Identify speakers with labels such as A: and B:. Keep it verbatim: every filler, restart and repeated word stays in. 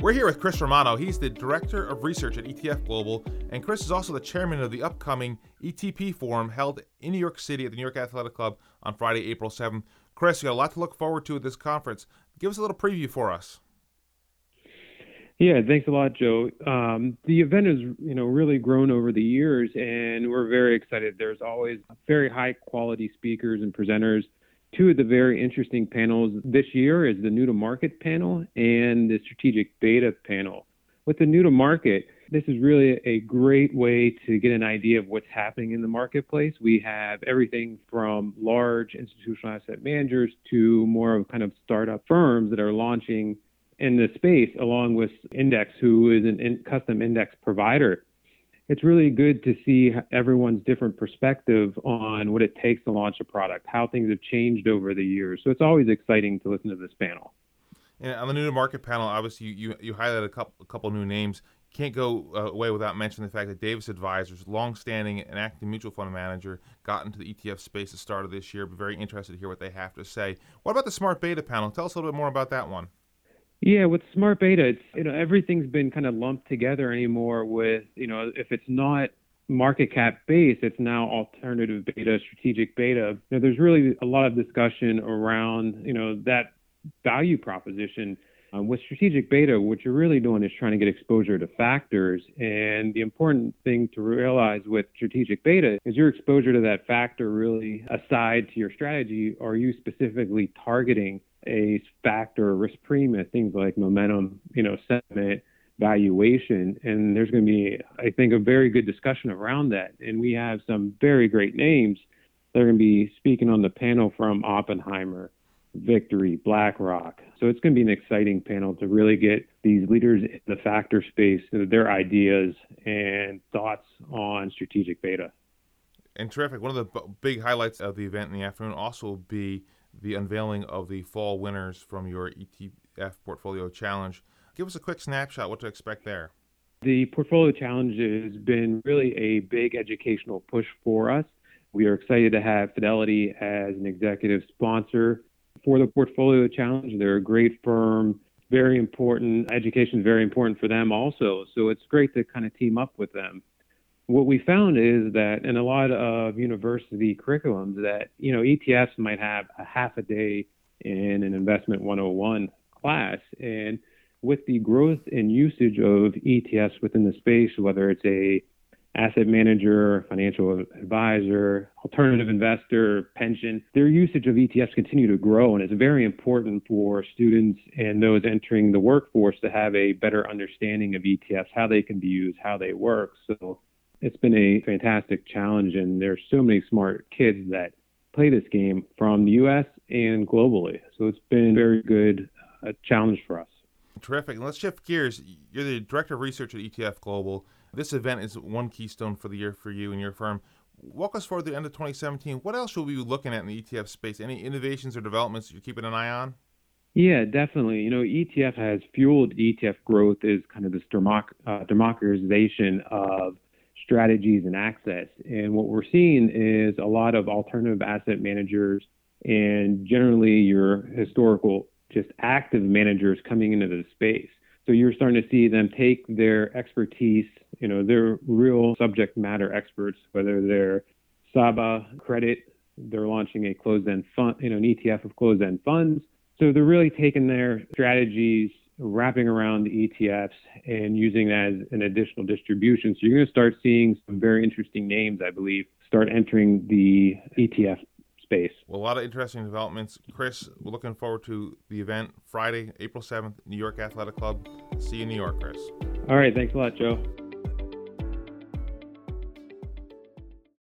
A: We're here with Chris Romano. He's the Director of Research at E T F Global, and Chris is also the chairman of the upcoming E T P Forum held in New York City at the New York Athletic Club on Friday, April seventh. Chris, you got a lot to look forward to at this conference. Give us a little preview for us.
B: Yeah, thanks a lot, Joe. Um, the event has, you know, really grown over the years, and we're very excited. There's always very high-quality speakers and presenters. Two of the very interesting panels this year is the New to Market panel and the Strategic Beta panel. With the New to Market, this is really a great way to get an idea of what's happening in the marketplace. We have everything from large institutional asset managers to more of kind of startup firms that are launching in the space, along with Index, who is a in custom index provider. It's really good to see everyone's different perspective on what it takes to launch a product, how things have changed over the years. So it's always exciting to listen to this panel.
A: And on the New to Market panel, obviously you, you, you highlighted a couple, a couple new names. Can't go uh, away without mentioning the fact that Davis Advisors, long-standing and active mutual fund manager, got into the E T F space at the start of this year. But very interested to hear what they have to say. What about the Smart Beta panel? Tell us a little bit more about that one.
B: Yeah, with Smart Beta, it's, you know, everything's been kind of lumped together anymore with, you know, if it's not market cap based, it's now alternative beta, strategic beta. You know, there's really a lot of discussion around, you know, that value proposition. Um, with strategic beta, what you're really doing is trying to get exposure to factors. And the important thing to realize with strategic beta is your exposure to that factor really aside to your strategy. Are you specifically targeting a factor, risk premium, things like momentum, you know, sentiment, valuation? And there's going to be, I think, a very good discussion around that. And we have some very great names that are going to be speaking on the panel, from Oppenheimer, Victory, BlackRock. So it's going to be an exciting panel to really get these leaders in the factor space, their ideas and thoughts on strategic beta.
A: And terrific. One of the b- big highlights of the event in the afternoon also will be the unveiling of the fall winners from your E T F Portfolio Challenge. Give us a quick snapshot, what to expect there.
B: The Portfolio Challenge has been really a big educational push for us. We are excited to have Fidelity as an executive sponsor for the Portfolio Challenge. They're a great firm, very important. Education is very important for them also. So it's great to kind of team up with them. What we found is that in a lot of university curriculums that, you know, E T Fs might have a half a day in an investment one oh one class. And with the growth and usage of E T Fs within the space, whether it's a asset manager, financial advisor, alternative investor, pension, their usage of E T Fs continue to grow. And it's very important for students and those entering the workforce to have a better understanding of E T Fs, how they can be used, how they work. So it's been a fantastic challenge, and there's so many smart kids that play this game from the U S and globally. So it's been a very good uh, challenge for us.
A: Terrific. And let's shift gears. You're the Director of Research at E T F Global. This event is one keystone for the year for you and your firm. Walk us forward to the end of twenty seventeen. What else should we be looking at in the E T F space? Any innovations or developments you're keeping an eye on?
B: Yeah, definitely. You know, E T F has fueled E T F growth is kind of this democ- uh, democratization of strategies and access. And what we're seeing is a lot of alternative asset managers and generally your historical, just active managers coming into the space. So you're starting to see them take their expertise, you know, they're real subject matter experts, whether they're S A B A credit, they're launching a closed-end fund, you know, an E T F of closed-end funds. So they're really taking their strategies, wrapping around the E T Fs and using that as an additional distribution. So you're going to start seeing some very interesting names, I believe, start entering the E T F space.
A: Well, a lot of interesting developments. Chris, we're looking forward to the event Friday, April seventh, New York Athletic Club. See you in New York, Chris.
B: All right. Thanks a lot, Joe.